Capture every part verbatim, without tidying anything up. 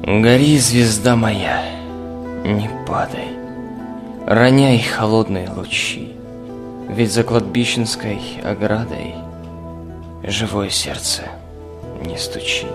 Гори, звезда моя, не падай, роняй холодные лучи, ведь за кладбищенской оградой живое сердце не стучит.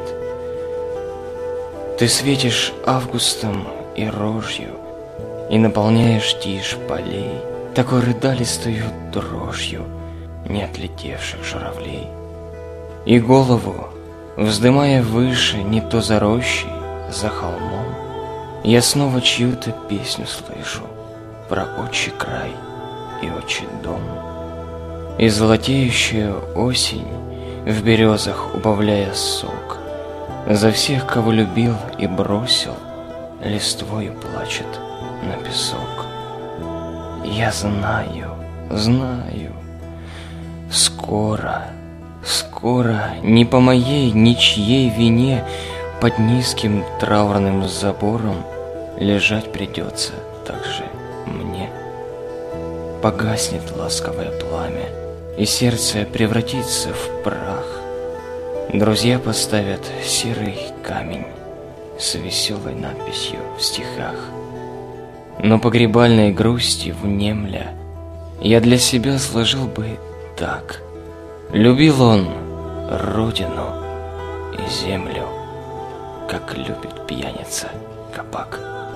Ты светишь августом и рожью, и наполняешь тишь полей такой рыдалистою дрожью не отлетевших журавлей. И голову, вздымая выше, не то за рощей, за холмом, я снова чью-то песню слышу про отчий край и отчий дом. И золотеющая осень в березах, убавляя сок, за всех, кого любил и бросил, листвою плачет на песок. Я знаю, знаю, скоро, скоро, не по моей ничьей вине, под низким траурным забором лежать придется также мне. Погаснет ласковое пламя, и сердце превратится в прах. Друзья поставят серый камень с веселой надписью в стихах. Но погребальной грусти внемля я для себя сложил бы так: любил он родину и землю, как любит пьяница кабак.